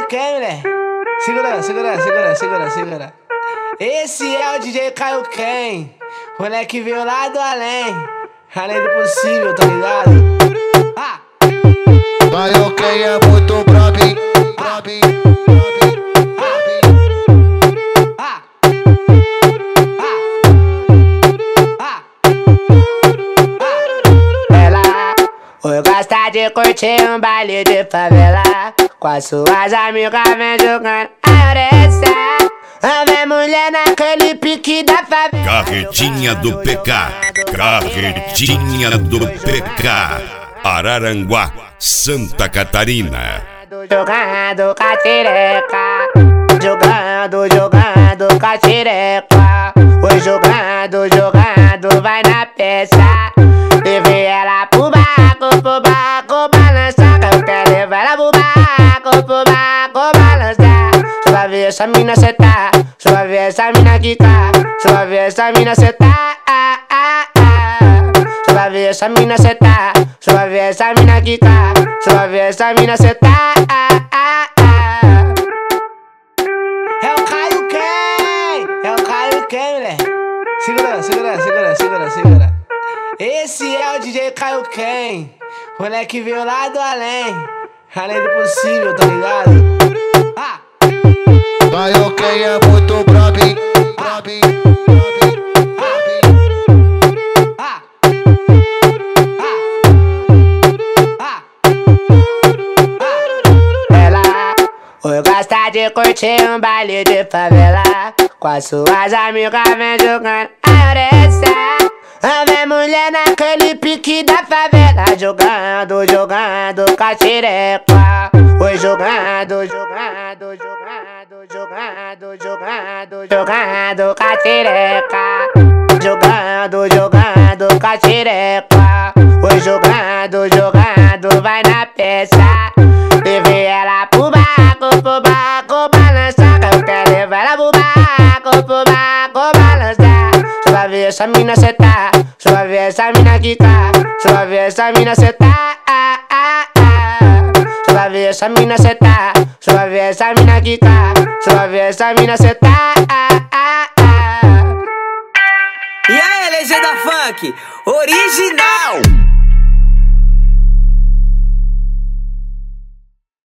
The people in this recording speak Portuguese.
Caio Ken, moleque. Segura. Esse é o DJ Caio Ken. Moleque veio lá do além. Além do possível, tá ligado? Caio Ken é muito brabo. Oi, gosta de curtir um baile de favela. Com as suas amigas vem jogando a orelha. Vem mulher naquele pique da favela. Carretinha do PK. Araranguá, Santa Catarina. Jogando com a xereca. Jogando com a xereca. Oi, jogando, vai na peça. Levei ela pro barco, balançar. Eu quero levar ela pro barco, balançar. Só vai ver essa mina sentar, só vai ver essa mina quicar. Só vai ver essa mina sentar, só vai ver essa mina sentar, só vai ver essa mina quicar. Só vai ver essa mina sentar. É o Caio Ken, moleque. Segura. Esse é o DJ Caio Ken. Moleque veio lá do além. Além do possível, tá ligado? Caio Ken é muito brabo. Oi, gosta de curtir um baile de favela. Com as suas amigas vem jogando a orelha. Vem mulher naquele pique da favela. Jogando com a xereca. Oi, jogando com a xereca. Jogando com a xereca. Oi, jogando, vai na peça. Levei ela pro barco, balançar. Eu quero levar ela pro barco, balançar. Só vai ver essa mina sentar, só vai ver essa mina quicar. Só vai ver essa mina sentar, só vai ver essa mina sentar, só vai ver essa mina quicar. Só vai ver essa mina sentar. E aí, legenda funk original.